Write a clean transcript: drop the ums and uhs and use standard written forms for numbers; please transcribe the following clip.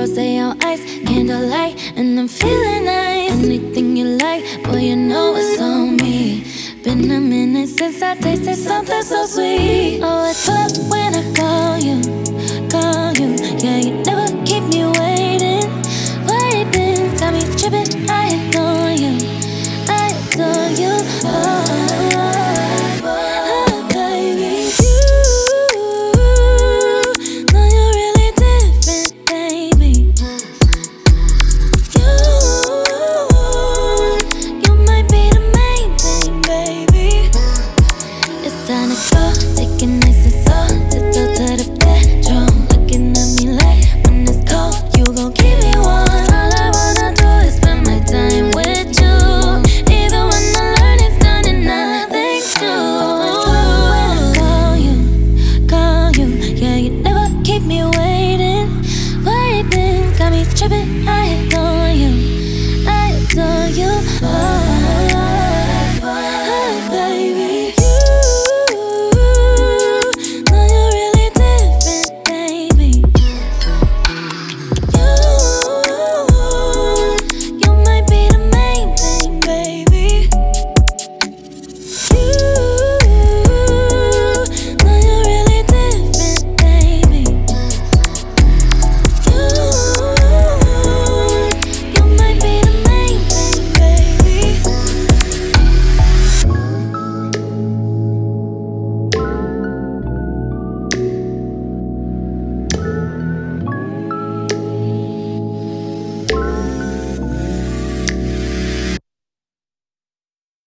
Rosé on ice, candlelight, and I'm feeling nice. Anything you like, boy, you know it's on me. Been a minute since I tasted something so sweet. Always pull up when I call you, call you. Yeah, you never keep me waiting, waiting. Got me tripping, I adore you, I adore you. Baby, you know you're really different, baby. You might be the main thing, baby. It's time to go, take it nice and slow. Tiptoe to the bedroom, looking at me like when it's cold, you gon' keep me warm. All I wanna do is spend my time with you, even when the learning's done and nothing's new. When I call you, yeah, you never keep me waiting, waiting. Got me tripping.